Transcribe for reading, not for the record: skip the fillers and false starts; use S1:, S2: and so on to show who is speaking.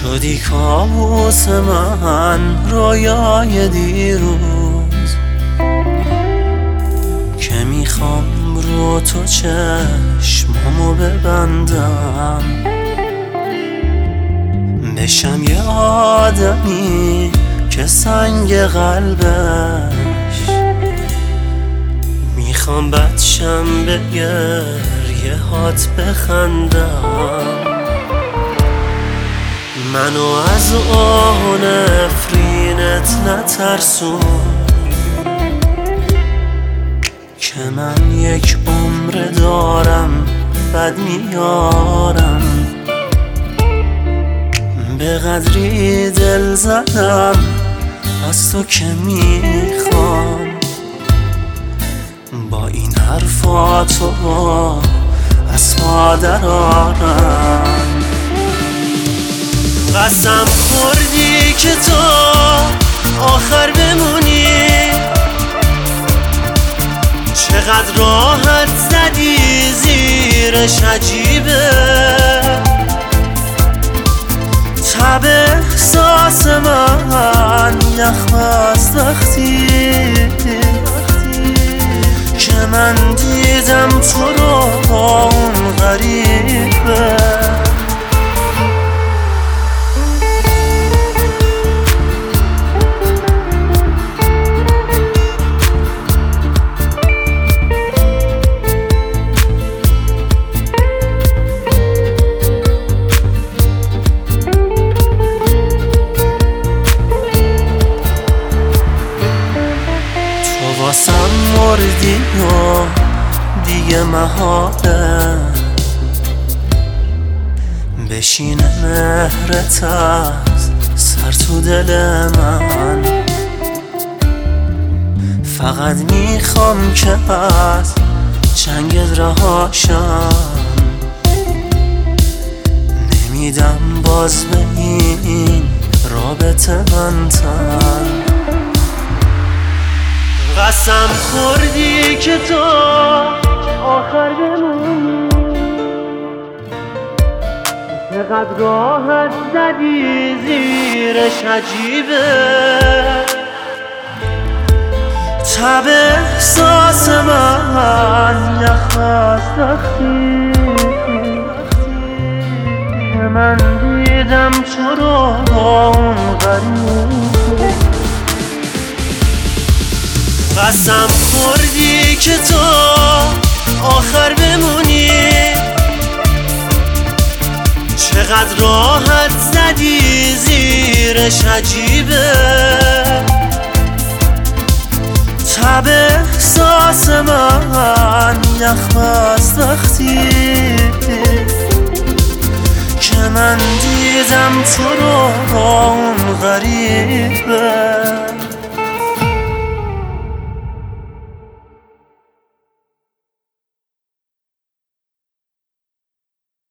S1: شدی کابوس من، رویای دیروز که میخوام رو تو چشمامو ببندم، بشم یه آدمی که سنگ قلبش میخوام بدشم به گریه هات بخندم. منو از آه نفرینت نترسون که من یک عمر دارم بد میارم، به قدری دل زدم از تو که میخوام با این حرفاتو از پا درارم. قسم خوردی که تو آخر بمونی، چقدر راحت زدی زیرش عجیبه، تب احساس من یخ بست وقتی که من دیدم تو رو، اون غریبه. واسم مردی و دیگه محاله بشینه مهرت از سر تو دل من، فقط میخوام که از جنگت رهاشم، نمیدم باز به این رابطه من تن. قسم خوردی که تو آخر بمونی، چقدر راحت زدی زیرش عجیبه، تب احساس من یخ بست وقتی که من دیدم تو رو، اون غریبه. قسم خوردی که تو آخر بمونی، چقدر راحت زدی زیرش عجیبه، تب احساس من یخ بست وقتی که من دیدم تو رو، اون غریبه.